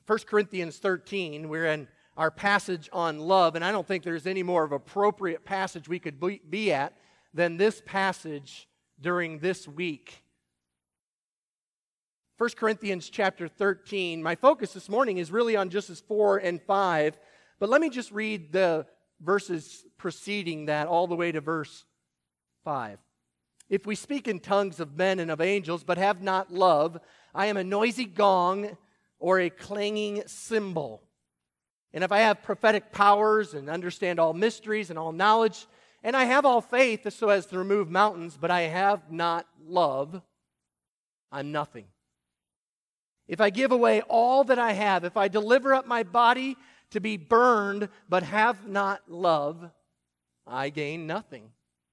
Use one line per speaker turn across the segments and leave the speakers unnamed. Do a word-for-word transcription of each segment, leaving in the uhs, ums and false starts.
First Corinthians thirteen, we're in our passage on love, and I don't think there's any more of an appropriate passage we could be at than this passage during this week. First Corinthians chapter thirteen. My focus this morning is really on just four and five, but let me just read the verses preceding that all the way to verse five. If we speak in tongues of men and of angels, but have not love, I am a noisy gong or a clanging cymbal. And if I have prophetic powers and understand all mysteries and all knowledge, and I have all faith so as to remove mountains, but I have not love, I'm nothing. If I give away all that I have, if I deliver up my body to be burned, but have not love, I gain nothing.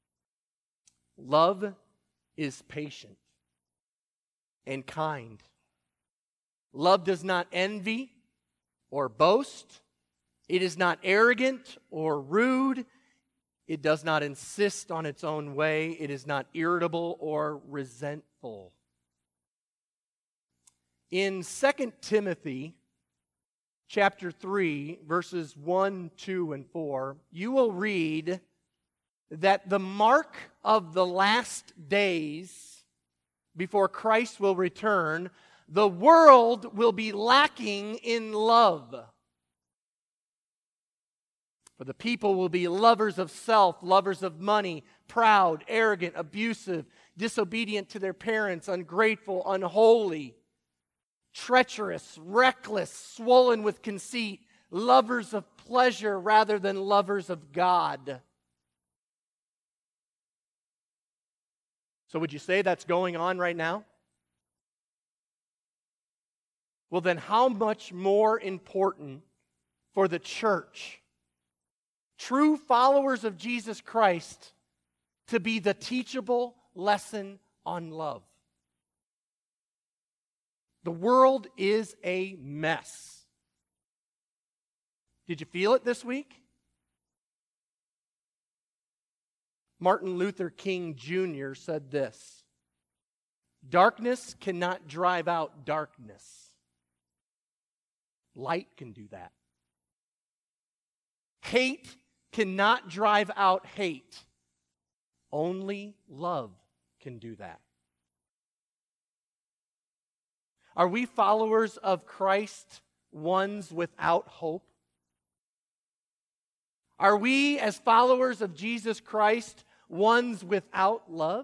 Love is patient and kind. Love does not envy or boast. It is not arrogant or rude. It does not insist on its own way. It is not irritable or resentful. In Second Timothy chapter three, verses one, two, and four, you will read that the mark of the last days before Christ will return, the world will be lacking in love. For the people will be lovers of self, lovers of money, proud, arrogant, abusive, disobedient to their parents, ungrateful, unholy, treacherous, reckless, swollen with conceit, lovers of pleasure rather than lovers of God. So would you say that's going on right now? Well, then how much more important for the church, true followers of Jesus Christ, to be the teachable lesson on love? The world is a mess. Did you feel it this week? Martin Luther King Junior said this: darkness cannot drive out darkness. Light can do that. Hate cannot drive out hate. Only love can do that. Are we followers of Christ ones without hope? Are we, as followers of Jesus Christ, ones without love?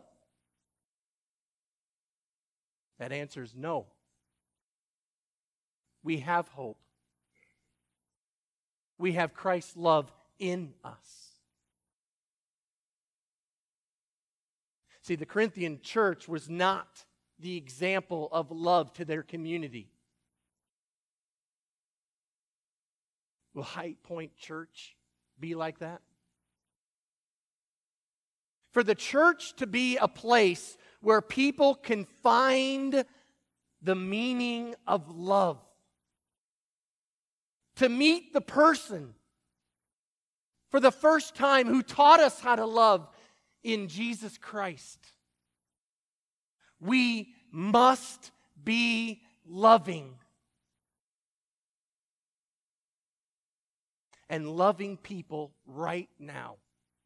That answer is no. We have hope. We have Christ's love in us. See, the Corinthian church was not the example of love to their community. Will High Point Church be like that? For the church to be a place where people can find the meaning of love, to meet the person for the first time who taught us how to love in Jesus Christ, we must be loving. And loving people right now.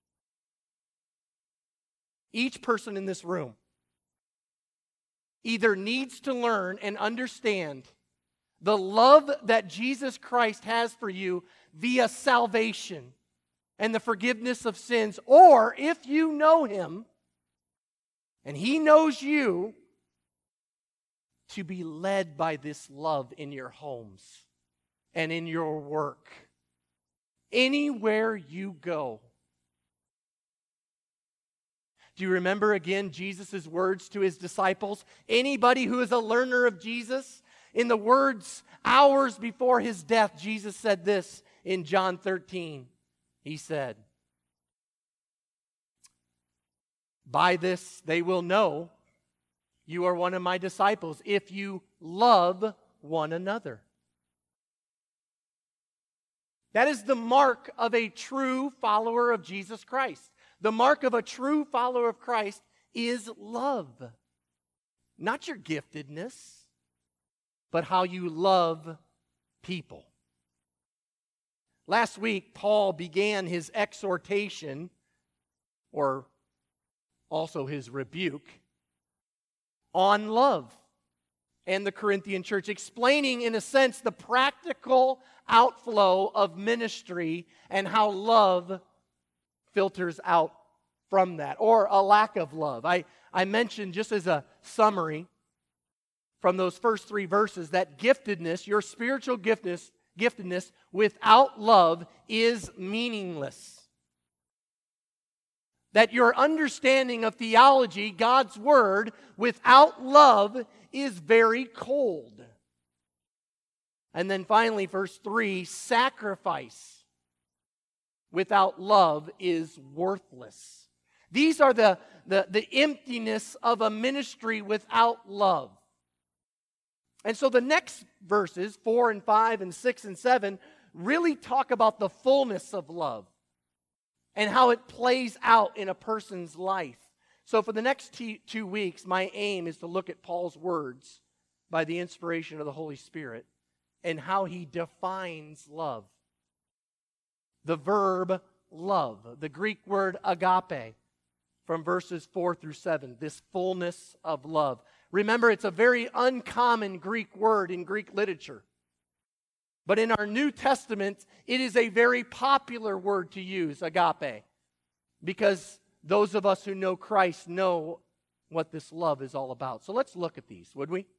Each person in this room either needs to learn and understand the love that Jesus Christ has for you via salvation and the forgiveness of sins, or if you know Him and He knows you, to be led by this love in your homes and in your work. Anywhere you go. Do you remember again Jesus' words to His disciples? Anybody who is a learner of Jesus, in the words hours before His death, Jesus said this in John thirteen. He said, "By this they will know you are one of my disciples, if you love one another." That is the mark of a true follower of Jesus Christ. The mark of a true follower of Christ is love. Not your giftedness, but how you love people. Last week, Paul began his exhortation, or also his rebuke, on love and the Corinthian church, explaining, in a sense, the practical outflow of ministry and how love filters out from that, or a lack of love. I, I mentioned, just as a summary from those first three verses, that giftedness, your spiritual giftedness, giftedness without love is meaningless. That your understanding of theology, God's Word, without love is very cold. And then finally, verse three, sacrifice without love is worthless. These are the, the, the emptiness of a ministry without love. And so the next verses, four and five and six and seven, really talk about the fullness of love and how it plays out in a person's life. So for the next t- two weeks, my aim is to look at Paul's words by the inspiration of the Holy Spirit and how he defines love. The verb love, the Greek word agape, from verses four through seven, this fullness of love. Remember, it's a very uncommon Greek word in Greek literature. But in our New Testament, it is a very popular word to use, agape, because those of us who know Christ know what this love is all about. So let's look at these, would we?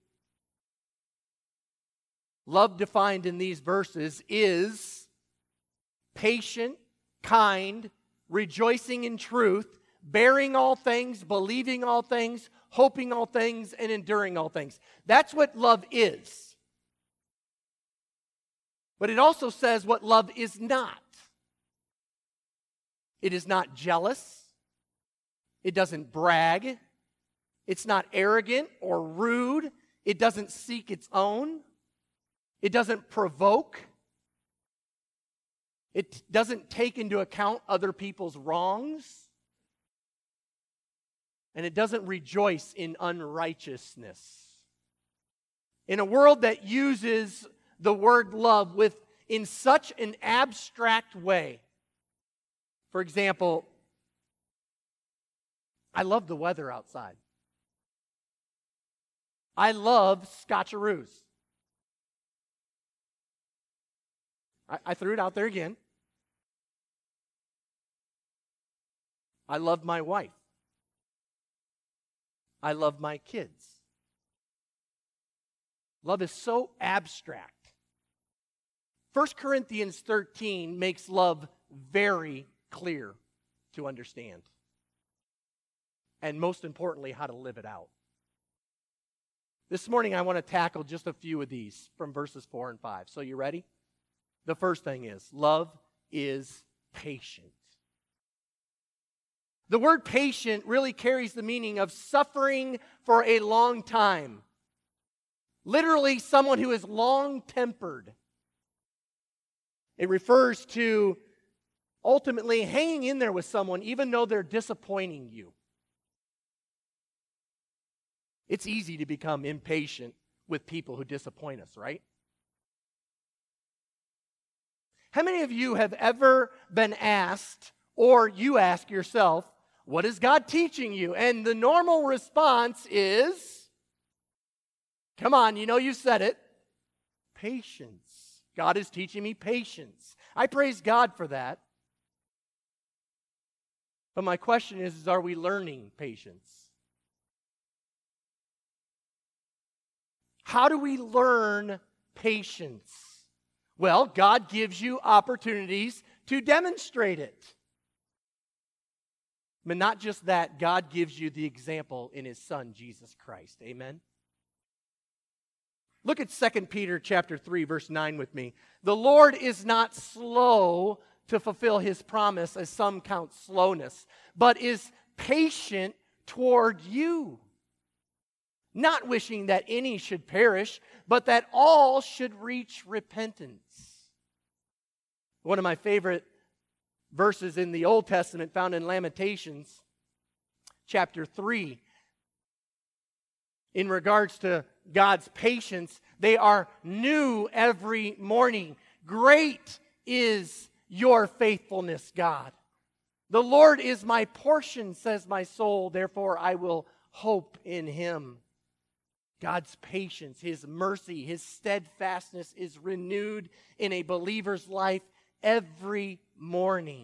Love defined in these verses is patient, kind, rejoicing in truth, bearing all things, believing all things, hoping all things, and enduring all things. That's what love is. But it also says what love is not. It is not jealous. It doesn't brag. It's not arrogant or rude. It doesn't seek its own. It doesn't provoke. It doesn't take into account other people's wrongs. And it doesn't rejoice in unrighteousness. In a world that uses the word love with in such an abstract way. For example, I love the weather outside. I love Scotcheroos. I, I threw it out there again. I love my wife. I love my kids. Love is so abstract. First Corinthians thirteen makes love very clear to understand. And most importantly, how to live it out. This morning I want to tackle just a few of these from verses four and five. So you ready? The first thing is, love is patient. The word patient really carries the meaning of suffering for a long time. Literally, someone who is long-tempered. It refers to ultimately hanging in there with someone even though they're disappointing you. It's easy to become impatient with people who disappoint us, right? How many of you have ever been asked, or you ask yourself, what is God teaching you? And the normal response is, come on, you know you said it, patience. God is teaching me patience. I praise God for that. But my question is, is are we learning patience? How do we learn patience? Well, God gives you opportunities to demonstrate it. But not just that, God gives you the example in His Son, Jesus Christ. Amen? Look at Second Peter chapter three, verse nine with me. The Lord is not slow to fulfill His promise, as some count slowness, but is patient toward you, not wishing that any should perish, but that all should reach repentance. One of my favorite verses in the Old Testament found in Lamentations chapter three, in regards to God's patience, They are new every morning. Great is your faithfulness, God. The Lord is my portion, says my soul, therefore I will hope in him. God's patience, his mercy, his steadfastness is renewed in a believer's life every morning.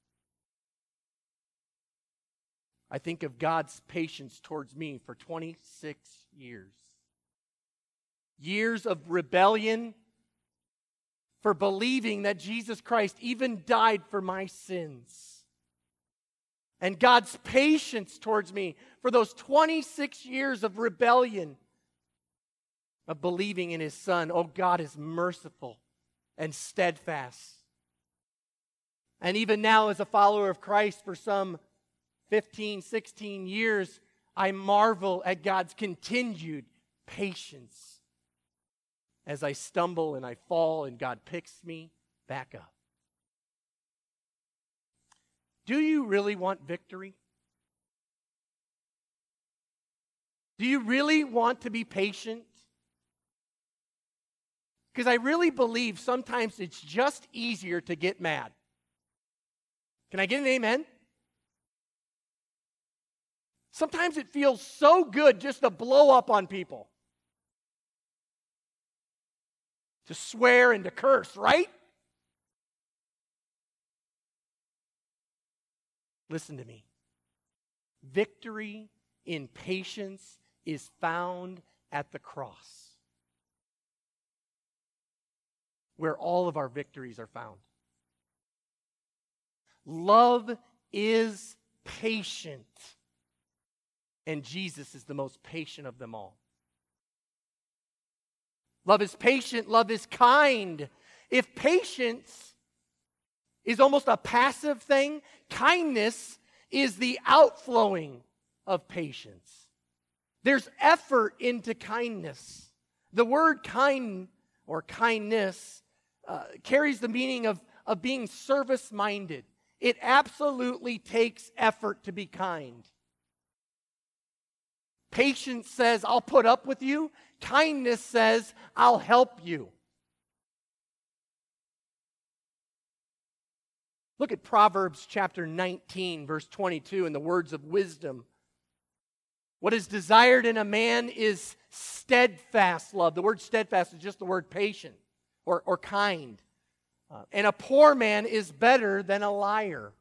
I think of God's patience towards me for twenty-six years. Years of rebellion for believing that Jesus Christ even died for my sins. And God's patience towards me for those twenty-six years of rebellion, of believing in his Son. Oh, God is merciful and steadfast. And even now, as a follower of Christ for some fifteen, sixteen years, I marvel at God's continued patience as I stumble and I fall and God picks me back up. Do you really want victory? Do you really want to be patient? Because I really believe sometimes it's just easier to get mad. Can I get an amen? Sometimes it feels so good just to blow up on people. To swear and to curse, right? Listen to me. Victory in patience is found at the cross, where all of our victories are found. Love is patient, and Jesus is the most patient of them all. Love is patient, love is kind. If patience is almost a passive thing, kindness is the outflowing of patience. There's effort into kindness. The word kind or kindness uh, carries the meaning of, of being service-minded. It absolutely takes effort to be kind. Patience says, I'll put up with you. Kindness says, I'll help you. Look at Proverbs chapter nineteen, verse twenty-two, in the words of wisdom. What is desired in a man is steadfast love. The word steadfast is just the word patient or, or kind. Uh, and a poor man is better than a liar.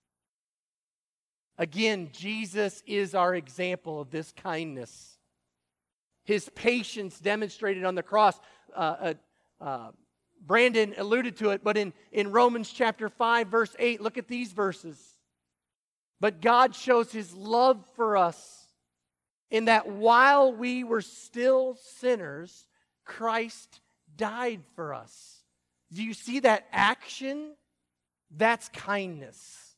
Again, Jesus is our example of this kindness. His patience demonstrated on the cross. Uh, uh, uh, Brandon alluded to it, but in, in Romans chapter five, verse eight, look at these verses. But God shows his love for us in that while we were still sinners, Christ died for us. Do you see that action? That's kindness.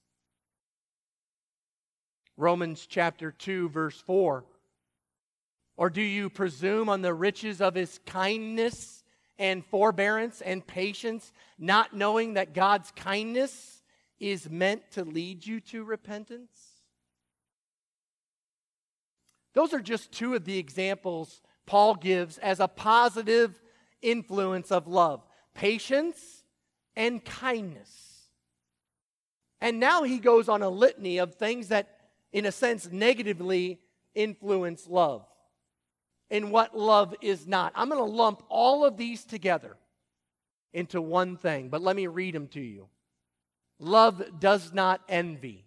Romans chapter two, verse four. Or do you presume on the riches of his kindness and forbearance and patience, not knowing that God's kindness is meant to lead you to repentance? Those are just two of the examples Paul gives as a positive influence of love. Patience and kindness. And now he goes on a litany of things that, in a sense, negatively influence love. And what love is not. I'm going to lump all of these together into one thing, but let me read them to you. Love does not envy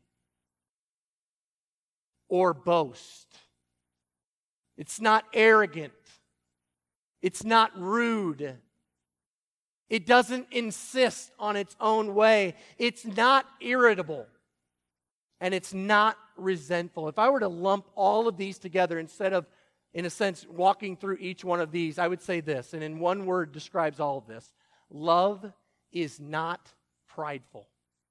or boast. It's not arrogant. It's not rude. It doesn't insist on its own way. It's not irritable. And it's not resentful. If I were to lump all of these together instead of, in a sense, walking through each one of these, I would say this, and in one word describes all of this. Love is not prideful.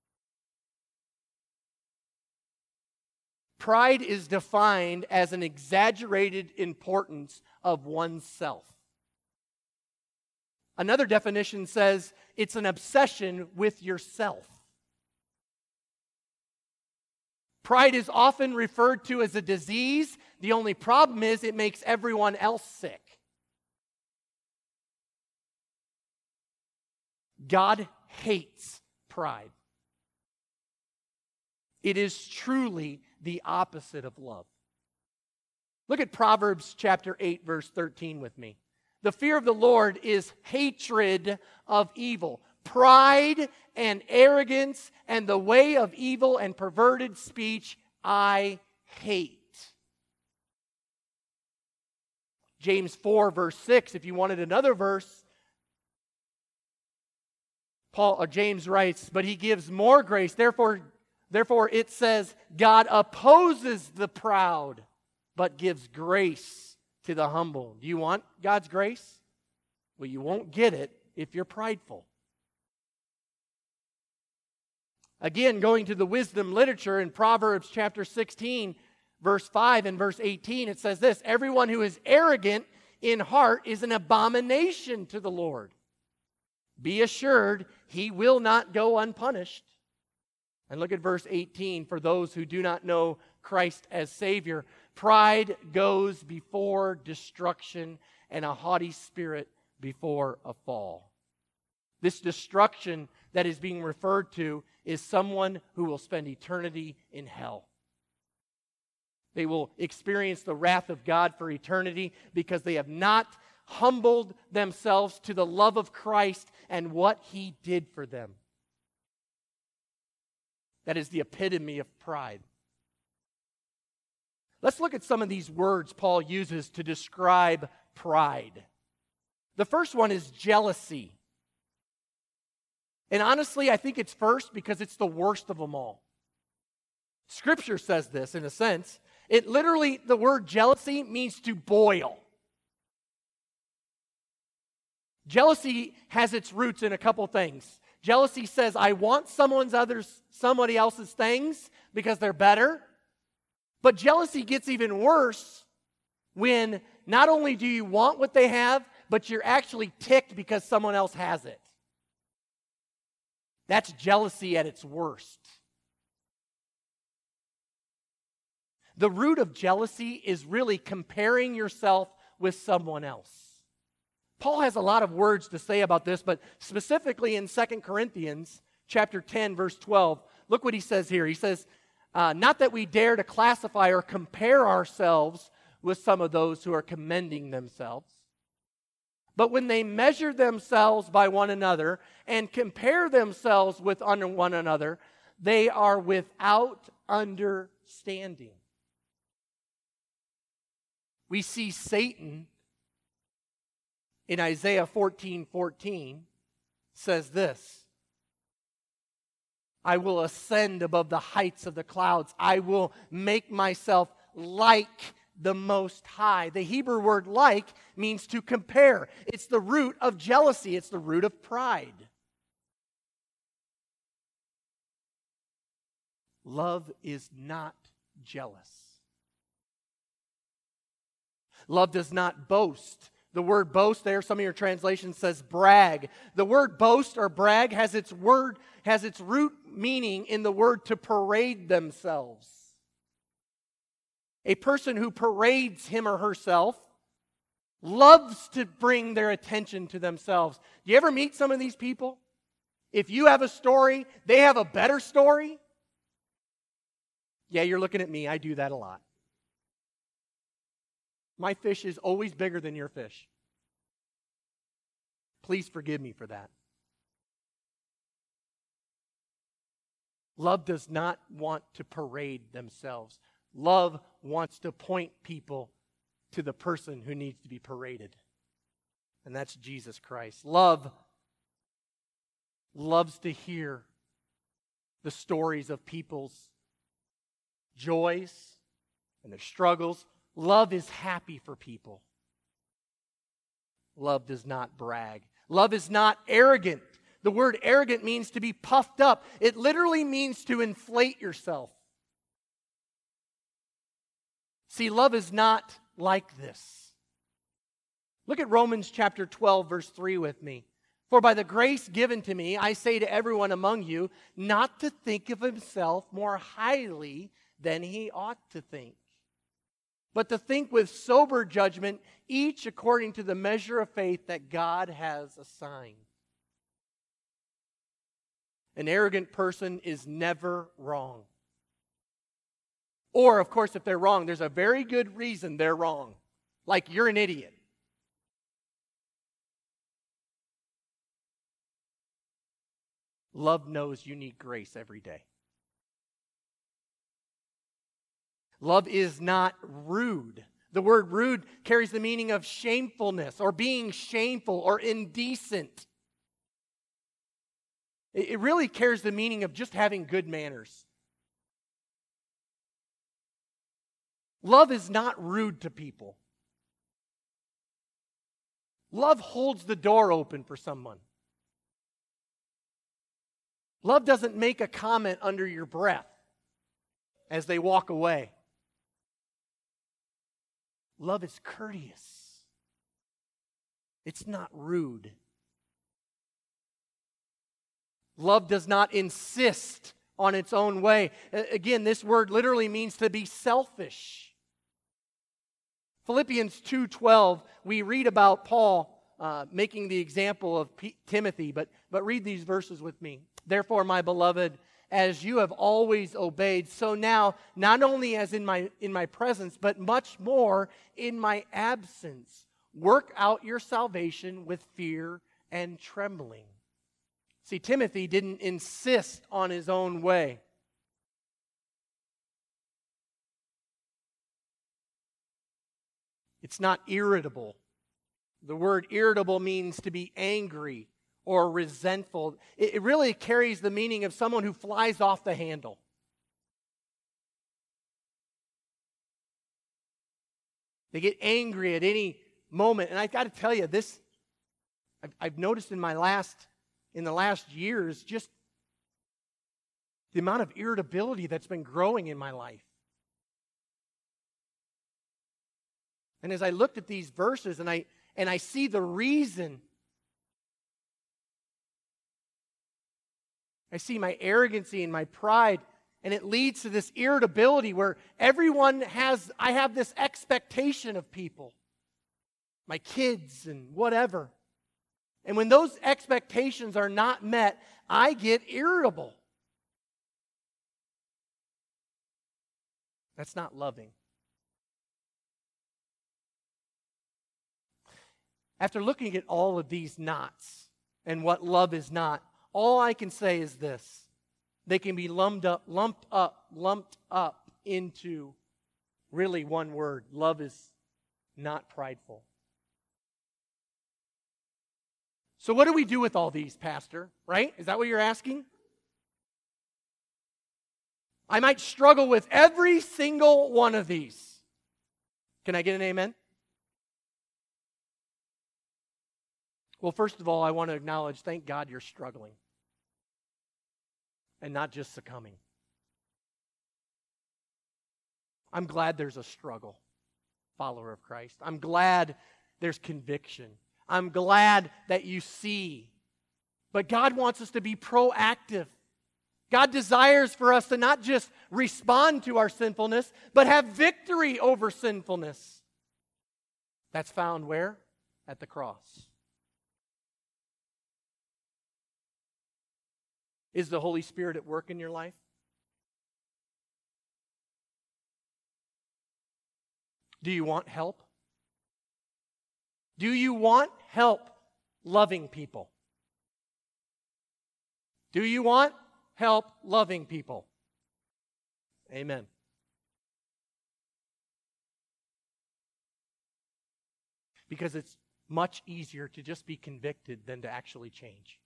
Pride is defined as an exaggerated importance of oneself. Another definition says it's an obsession with yourself. Pride is often referred to as a disease. The only problem is it makes everyone else sick. God hates pride. It is truly the opposite of love. Look at Proverbs chapter eight, verse thirteen with me. The fear of the Lord is hatred of evil. Pride and arrogance and the way of evil and perverted speech I hate. James four, verse six, if you wanted another verse, Paul or James writes, but he gives more grace. Therefore, therefore it says, God opposes the proud, but gives grace to the humble. Do you want God's grace? Well, you won't get it if you're prideful. Again, going to the wisdom literature in Proverbs chapter sixteen, verse five and verse eighteen, it says this, everyone who is arrogant in heart is an abomination to the Lord. Be assured, he will not go unpunished. And look at verse eighteen, for those who do not know Christ as Savior, pride goes before destruction and a haughty spirit before a fall. This destruction that is being referred to is someone who will spend eternity in hell. They will experience the wrath of God for eternity because they have not humbled themselves to the love of Christ and what He did for them. That is the epitome of pride. Let's look at some of these words Paul uses to describe pride. The first one is jealousy. And honestly, I think it's first because it's the worst of them all. Scripture says this in a sense. It literally, the word jealousy means to boil. Jealousy has its roots in a couple things. Jealousy says, I want someone's others, somebody else's things because they're better. But jealousy gets even worse when not only do you want what they have, but you're actually ticked because someone else has it. That's jealousy at its worst. The root of jealousy is really comparing yourself with someone else. Paul has a lot of words to say about this, but specifically in Second Corinthians chapter ten, verse twelve, look what he says here. He says, uh, not that we dare to classify or compare ourselves with some of those who are commending themselves, but when they measure themselves by one another and compare themselves with one another, they are without understanding. We see Satan in Isaiah fourteen fourteen says this, I will ascend above the heights of the clouds. I will make myself like the Most High. The Hebrew word like means to compare. It's the root of jealousy. It's the root of pride. Love is not jealous. Love does not boast. The word boast there, some of your translations says brag. The word boast or brag has its word, has its root meaning in the word to parade themselves. A person who parades him or herself loves to bring their attention to themselves. Do you ever meet some of these people? If you have a story, they have a better story. Yeah, you're looking at me. I do that a lot. My fish is always bigger than your fish. Please forgive me for that. Love does not want to parade themselves. Love wants to point people to the person who needs to be paraded. And that's Jesus Christ. Love loves to hear the stories of people's joys and their struggles. Love is happy for people. Love does not brag. Love is not arrogant. The word arrogant means to be puffed up. It literally means to inflate yourself. See, love is not like this. Look at Romans chapter twelve, verse three with me. For by the grace given to me, I say to everyone among you, not to think of himself more highly than he ought to think, but to think with sober judgment, each according to the measure of faith that God has assigned. An arrogant person is never wrong. Or, of course, if they're wrong, there's a very good reason they're wrong. Like, you're an idiot. Love knows you need grace every day. Love is not rude. The word rude carries the meaning of shamefulness or being shameful or indecent. It really carries the meaning of just having good manners. Love is not rude to people. Love holds the door open for someone. Love doesn't make a comment under your breath as they walk away. Love is courteous. It's not rude. Love does not insist on its own way. Again, this word literally means to be selfish. Philippians two twelve, we read about Paul uh, making the example of P- Timothy, but, but read these verses with me. Therefore, my beloved, as you have always obeyed, so now, not only as in my, in my presence, but much more in my absence, work out your salvation with fear and trembling. See, Timothy didn't insist on his own way. It's not irritable. The word irritable means to be angry or resentful. It really carries the meaning of someone who flies off the handle. They get angry at any moment. And I've got to tell you, this, I've, I've noticed in my last, in the last years, just the amount of irritability that's been growing in my life. And as I looked at these verses and I and I see the reason, I see my arrogancy and my pride, and it leads to this irritability where everyone has, I have this expectation of people, my kids and whatever. And when those expectations are not met, I get irritable. That's not loving. After looking at all of these knots and what love is not, all I can say is this. They can be lumped up, lumped up, lumped up into really one word. Love is not prideful. So what do we do with all these, Pastor? Right? Is that what you're asking? I might struggle with every single one of these. Can I get an amen? Well, first of all, I want to acknowledge, thank God you're struggling and not just succumbing. I'm glad there's a struggle, follower of Christ. I'm glad there's conviction. I'm glad that you see. But God wants us to be proactive. God desires for us to not just respond to our sinfulness, but have victory over sinfulness. That's found where? At the cross. Is the Holy Spirit at work in your life? Do you want help? Do you want help loving people? Do you want help loving people? Amen. Because it's much easier to just be convicted than to actually change.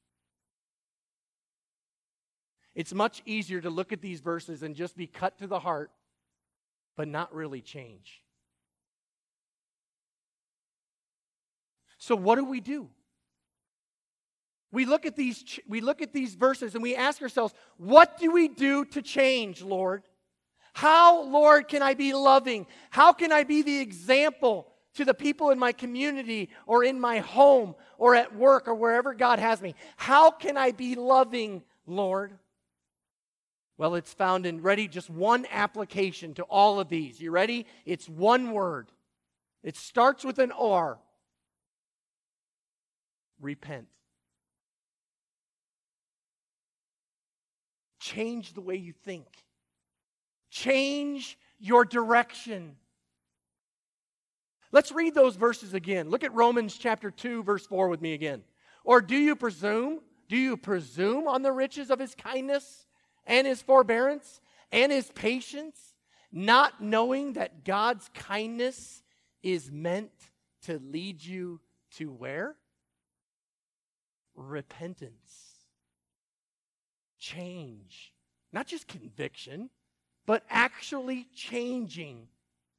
It's much easier to look at these verses and just be cut to the heart, but not really change. So what do we do? We look at these, we look at these verses and we ask ourselves, what do we do to change, Lord? How, Lord, can I be loving? How can I be the example to the people in my community or in my home or at work or wherever God has me? How can I be loving, Lord? Well, it's found in, ready, just one application to all of these. You ready? It's one word. It starts with an R. Repent. change the way you think. Change your direction. Let's read those verses again. Look at Romans chapter two, verse four with me again. Or do you presume, do you presume on the riches of his kindness and his forbearance and his patience, not knowing that God's kindness is meant to lead you to where? Repentance. Change. Not just conviction, but actually changing.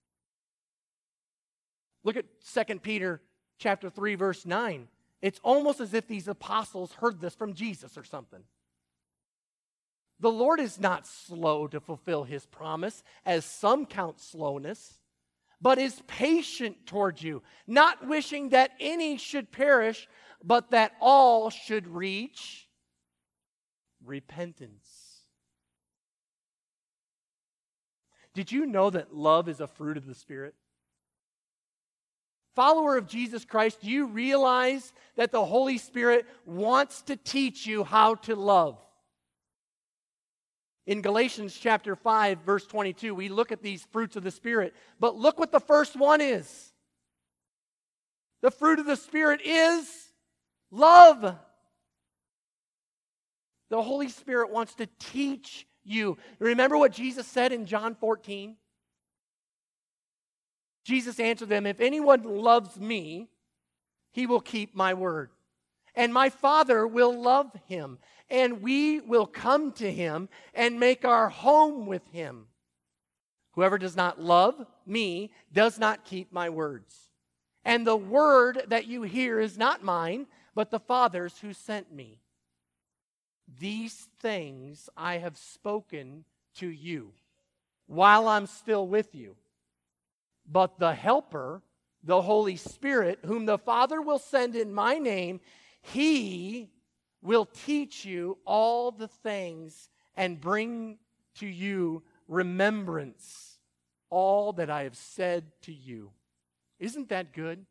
Look at Second Peter chapter three, verse nine. It's almost as if these apostles heard this from Jesus or something. The Lord is not slow to fulfill his promise, as some count slowness, but is patient toward you, not wishing that any should perish, but that all should reach repentance. Did you know that love is a fruit of the Spirit? Follower of Jesus Christ, do you realize that the Holy Spirit wants to teach you how to love? In Galatians chapter five, verse twenty-two, we look at these fruits of the Spirit. But look what the first one is. The fruit of the Spirit is love. The Holy Spirit wants to teach you. Remember what Jesus said in John fourteen? Jesus answered them, if anyone loves me, he will keep my word. And my Father will love him, and we will come to him and make our home with him. Whoever does not love me does not keep my words. And the word that you hear is not mine, but the Father's who sent me. These things I have spoken to you while I'm still with you. But the Helper, the Holy Spirit, whom the Father will send in my name, he will teach you all the things and bring to you remembrance all that I have said to you. Isn't that good?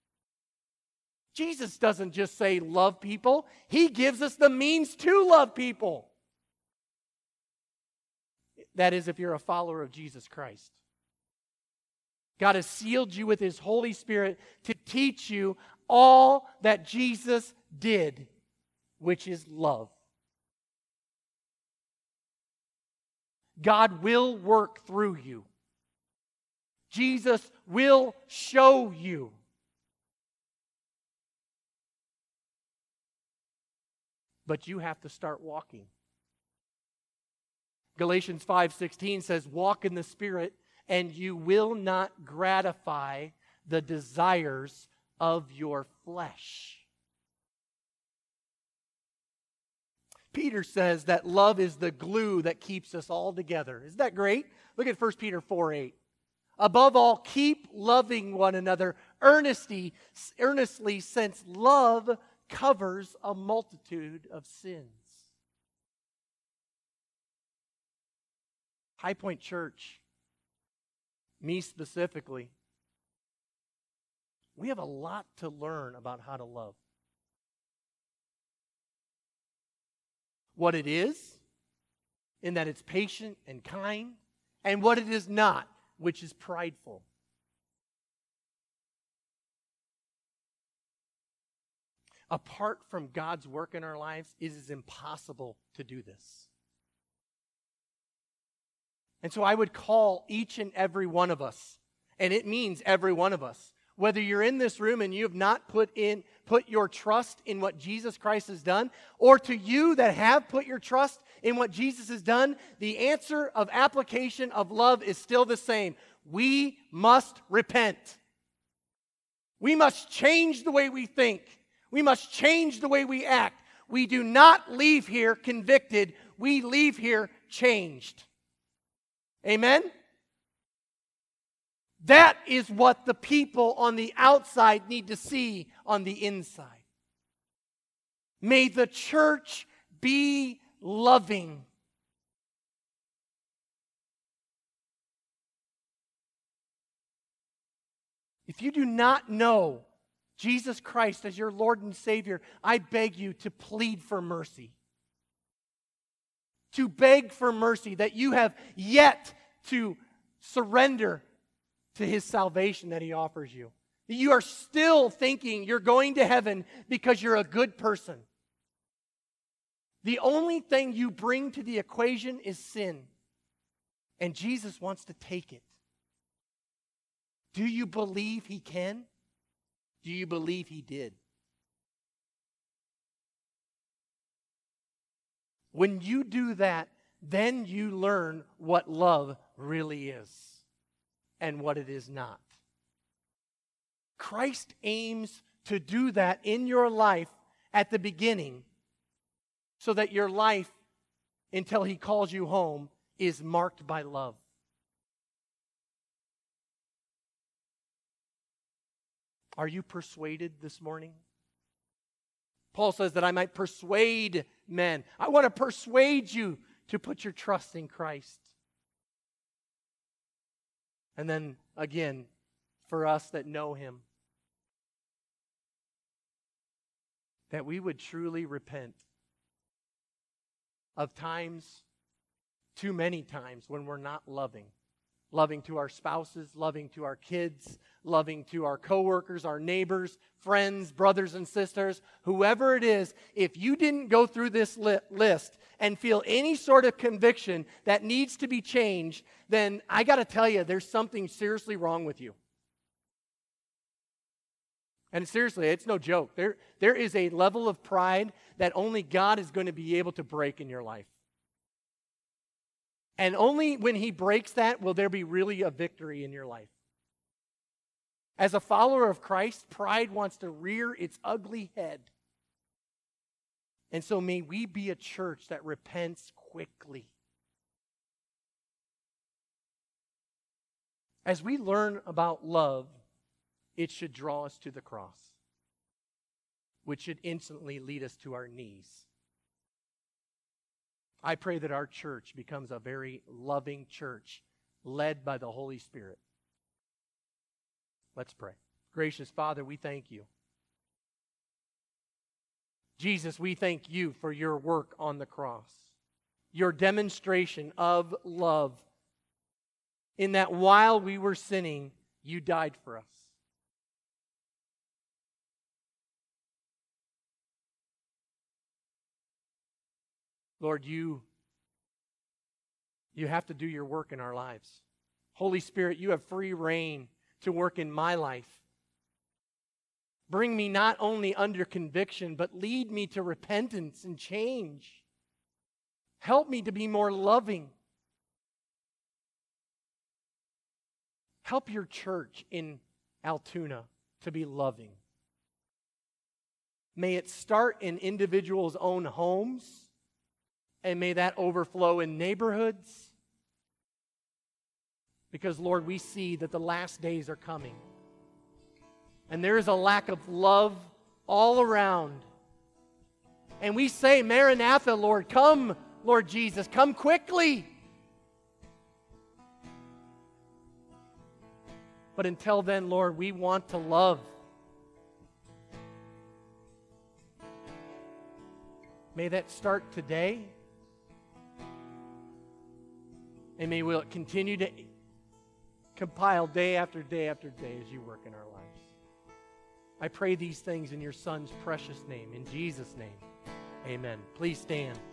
Jesus doesn't just say love people. He gives us the means to love people. That is, if you're a follower of Jesus Christ. God has sealed you with his Holy Spirit to teach you all that Jesus did, which is love. God will work through you. Jesus will show you. But you have to start walking. Galatians five sixteen says, walk in the Spirit, and you will not gratify the desires of your flesh. Peter says that love is the glue that keeps us all together. Isn't that great? Look at First Peter four eight. Above all, keep loving one another earnestly, earnestly, since love covers a multitude of sins. High Point Church, me specifically, we have a lot to learn about how to love. What it is, in that it's patient and kind, and what it is not, which is prideful. Apart from God's work in our lives, it is impossible to do this. And so I would call each and every one of us, and it means every one of us, whether you're in this room and you have not put in put your trust in what Jesus Christ has done, or to you that have put your trust in what Jesus has done, the answer of application of love is still the same. We must repent. We must change the way we think. We must change the way we act. We do not leave here convicted. We leave here changed. Amen? That is what the people on the outside need to see on the inside. May the church be loving. If you do not know Jesus Christ as your Lord and Savior, I beg you to plead for mercy. to beg for mercy, that you have yet to surrender to His salvation that He offers you. That you are still thinking you're going to heaven because you're a good person. The only thing you bring to the equation is sin. And Jesus wants to take it. Do you believe He can? Do you believe He did? When you do that, then you learn what love really is and what it is not. Christ aims to do that in your life at the beginning so that your life, until He calls you home, is marked by love. Are you persuaded this morning? Paul says that I might persuade men. I want to persuade you to put your trust in Christ. And then again, for us that know Him, that we would truly repent of times, too many times, when we're not loving. Loving to our spouses, loving to our kids, loving to our coworkers, our neighbors, friends, brothers and sisters, whoever it is. If you didn't go through this li- list and feel any sort of conviction that needs to be changed, then I got to tell you, there's something seriously wrong with you. And seriously, it's no joke. There, there is a level of pride that only God is going to be able to break in your life. And only when He breaks that will there be really a victory in your life. As a follower of Christ, pride wants to rear its ugly head. And so may we be a church that repents quickly. As we learn about love, it should draw us to the cross, which should instantly lead us to our knees. I pray that our church becomes a very loving church led by the Holy Spirit. Let's pray. Gracious Father, we thank You. Jesus, we thank You for Your work on the cross, Your demonstration of love, in that while we were sinning, You died for us. Lord, you, you have to do Your work in our lives. Holy Spirit, You have free reign to work in my life. Bring me not only under conviction, but lead me to repentance and change. Help me to be more loving. Help Your church in Altoona to be loving. May it start in individuals' own homes, and may that overflow in neighborhoods. Because, Lord, we see that the last days are coming. And there is a lack of love all around. And we say, Maranatha, Lord, come, Lord Jesus, come quickly. But until then, Lord, we want to love. May that start today. And may we continue to compile day after day after day as You work in our lives. I pray these things in Your Son's precious name. In Jesus' name, amen. Please stand.